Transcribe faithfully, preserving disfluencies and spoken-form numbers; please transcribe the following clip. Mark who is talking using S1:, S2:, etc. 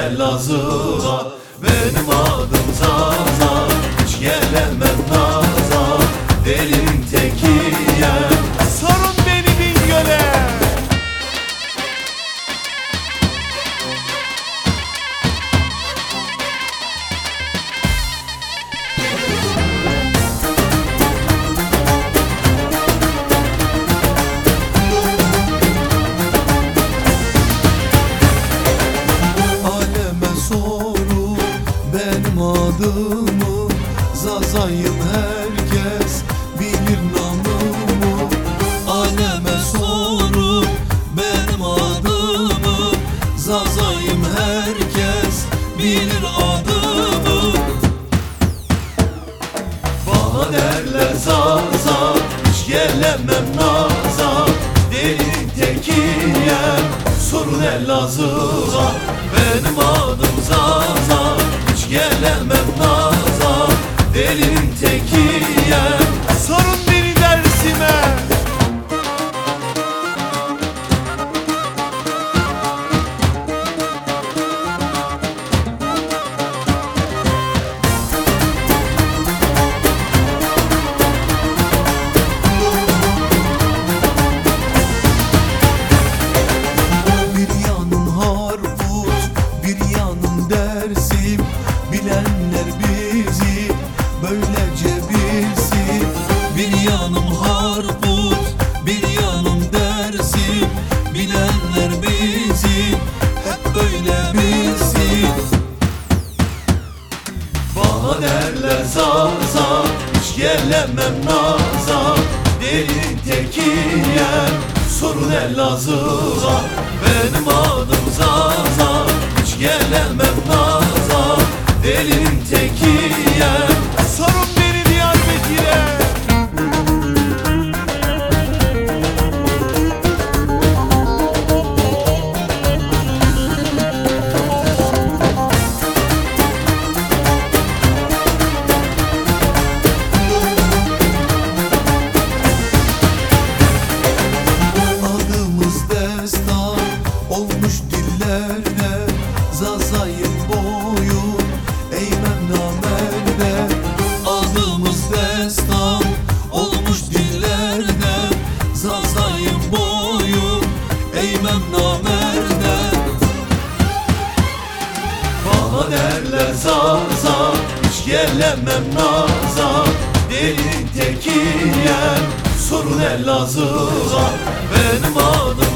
S1: Elazığ'a. Benim adım Zaza, hiç gelemem naza, delinin tekiyem.
S2: Sorun beni Bingöl'e.
S1: Aleme sorun benim adımı, Zaza'yım herkes bilir namımı. Aleme sorun benim adımı, Zaza'yım herkes bilir adımı. Bana derler Zaza, hiç gelemem naza, delinin tekiyem. Sorun Elazığ'a. Benim adım Zaza, hiç gelemem naza, delinin tekiyem.
S2: Sorun beni Dersim'e.
S1: Bir yanım Harput, bir yanım Dersim, bilenler bizi böylece bilsin. Bir yanım Harput, bir yanım Dersim, bilenler bizi hep böyle bilsin. Bana derler Zaza, hiç gelemem naza, delinin tekiyem. Sorun Elazığ'a. Benim adım Zaza, hiç gelemem naza, delinin tekiyem.
S2: Sorun beni Diyarbakır'e.
S1: Adımız destan olmuş dillerde, Zaza'yım boyun eğmem namerde. Adımız destan olmuş dillerde, Zaza'yım boyun eğmem namerde. Bana derler Zaza, hiç gelemem naza, delinin tekiyem. Sorun Elazığ'a. Benim adım